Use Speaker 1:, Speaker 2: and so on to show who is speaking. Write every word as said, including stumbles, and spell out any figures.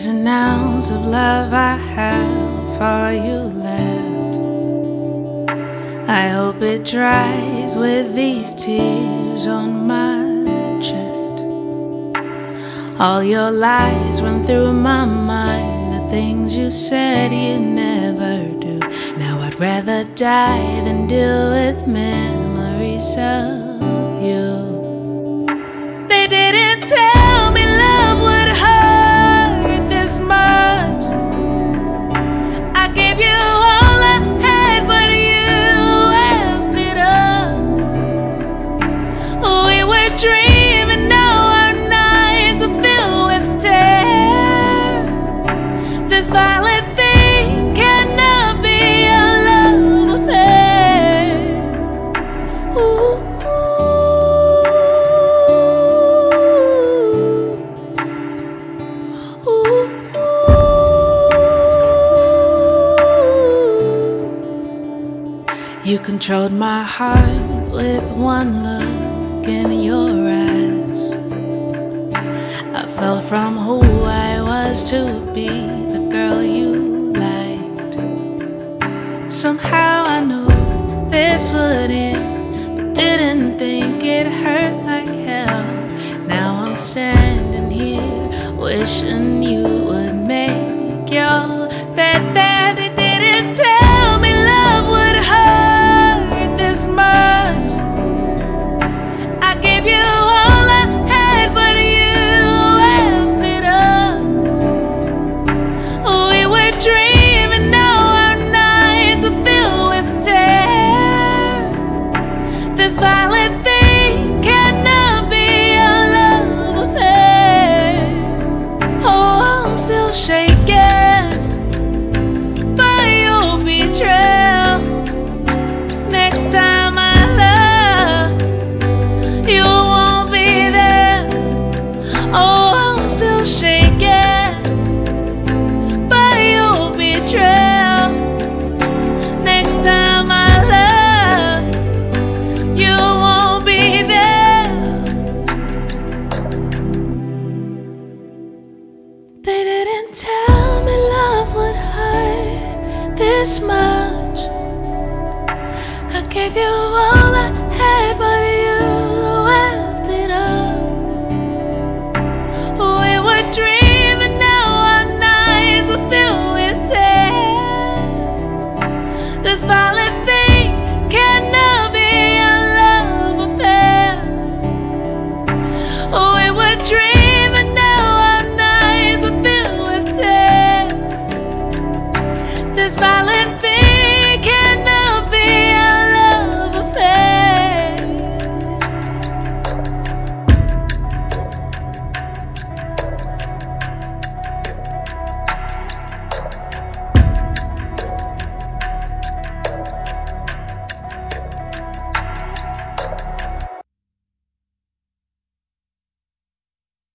Speaker 1: There's an ounce of love I have for you left. I hope it dries with these tears on my chest. All your lies run through my mind, the things you said you never do. Now I'd rather die than deal with memories of you. They didn't tell me love would hurt this much. I gave you all I had, but you left it up. We were dreaming, now our nights are filled with tears. This violent thing cannot be a love affair. Ooh. You controlled my heart with one look in your eyes. I fell from who I was to be the girl you liked. Somehow I knew this would end, but didn't think it hurt like hell. Now I'm standing here wishing you would make your bed there. They didn't tell me love would hurt this much. I gave you all I had, but you left it up. We were dreaming, now our nights are filled with tears. This violent thing cannot be a love affair. Oh, I'm still shaken by your betrayal. Next time I love, you won't be there. Oh, I'm still shaken by your betrayal. Next time I love, you won't be there. They didn't tell me love would hurt this much.